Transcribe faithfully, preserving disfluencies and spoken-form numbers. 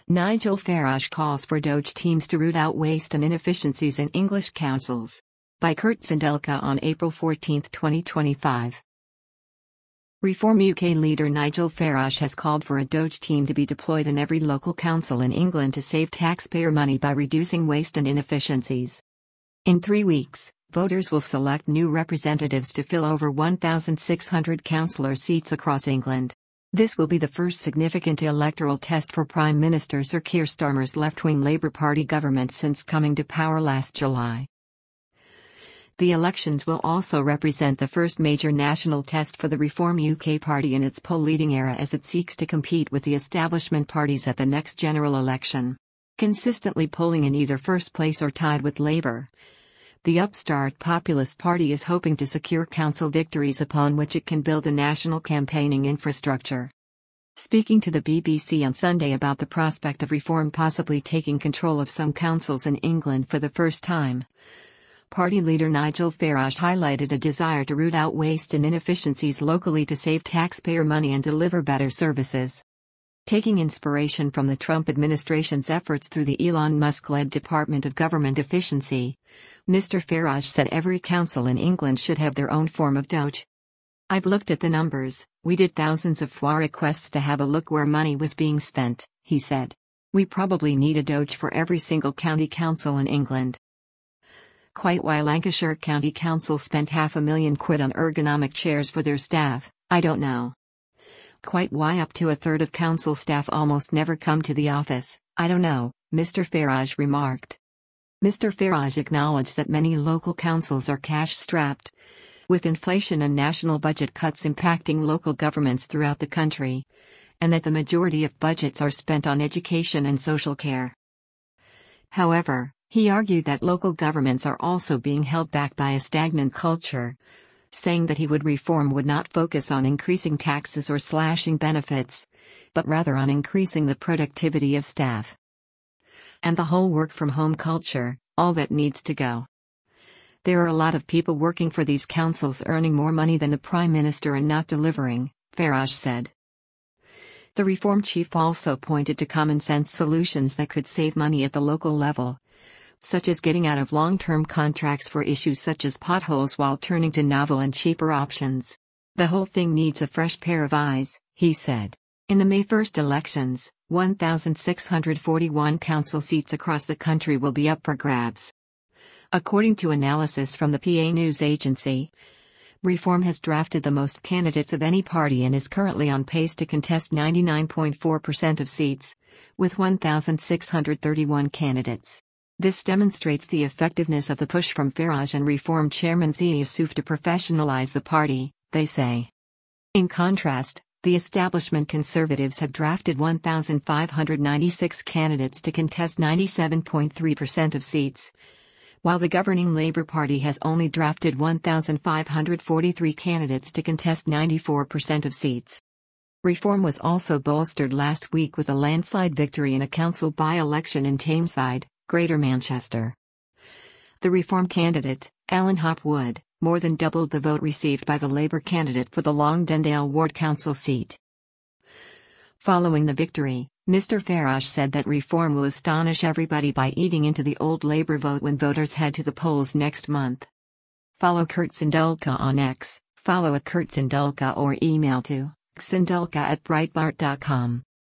Nigel Farage calls for Doge teams to root out waste and inefficiencies in English councils. By Kurt Sindelka on April fourteenth, twenty twenty-five. Reform U K leader Nigel Farage has called for a Doge team to be deployed in every local council in England to save taxpayer money by reducing waste and inefficiencies. In three weeks, voters will select new representatives to fill over one thousand six hundred councillor seats across England. This will be the first significant electoral test for Prime Minister Sir Keir Starmer's left-wing Labour Party government since coming to power last July. The elections will also represent the first major national test for the Reform U K party in its poll-leading era as it seeks to compete with the establishment parties at the next general election. Consistently polling in either first place or tied with Labour, the upstart Populist Party is hoping to secure council victories upon which it can build a national campaigning infrastructure. Speaking to the B B C on Sunday about the prospect of Reform possibly taking control of some councils in England for the first time, party leader Nigel Farage highlighted a desire to root out waste and inefficiencies locally to save taxpayer money and deliver better services. Taking inspiration from the Trump administration's efforts through the Elon Musk-led Department of Government Efficiency, Mister Farage said every council in England should have their own form of Doge. "I've looked at the numbers, we did thousands of F W A requests to have a look where money was being spent," he said. "We probably need a Doge for every single county council in England." Quite why Lancashire County Council spent half a million quid on ergonomic chairs for their staff, I don't know. Quite why up to a third of council staff almost never come to the office, I don't know, Mister Farage remarked. Mister Farage acknowledged that many local councils are cash-strapped, with inflation and national budget cuts impacting local governments throughout the country, and that the majority of budgets are spent on education and social care. However, he argued that local governments are also being held back by a stagnant culture, saying that he would reform would not focus on increasing taxes or slashing benefits, but rather on increasing the productivity of staff. And the whole work-from-home culture, all that needs to go. There are a lot of people working for these councils earning more money than the Prime Minister and not delivering, Farage said. The Reform chief also pointed to common-sense solutions that could save money at the local level, such as getting out of long-term contracts for issues such as potholes while turning to novel and cheaper options. "The whole thing needs a fresh pair of eyes," he said. In the May first elections, one thousand six hundred forty-one council seats across the country will be up for grabs. According to analysis from the P A news agency, Reform has drafted the most candidates of any party and is currently on pace to contest ninety-nine point four percent of seats, with one thousand six hundred thirty-one candidates. This demonstrates the effectiveness of the push from Farage and Reform Chairman Zi Youssouf to professionalize the party, they say. In contrast, the establishment Conservatives have drafted one thousand five hundred ninety-six candidates to contest ninety-seven point three percent of seats, while the governing Labour Party has only drafted one thousand five hundred forty-three candidates to contest ninety-four percent of seats. Reform was also bolstered last week with a landslide victory in a council by-election in Tameside, Greater Manchester. The Reform candidate, Alan Hopwood, more than doubled the vote received by the Labour candidate for the Longdendale Ward Council seat. Following the victory, Mister Farage said that Reform will astonish everybody by eating into the old Labour vote when voters head to the polls next month. Follow Kurt Sindelka on X, follow at Kurt Sindelka or email to sindelka at breitbart dot com.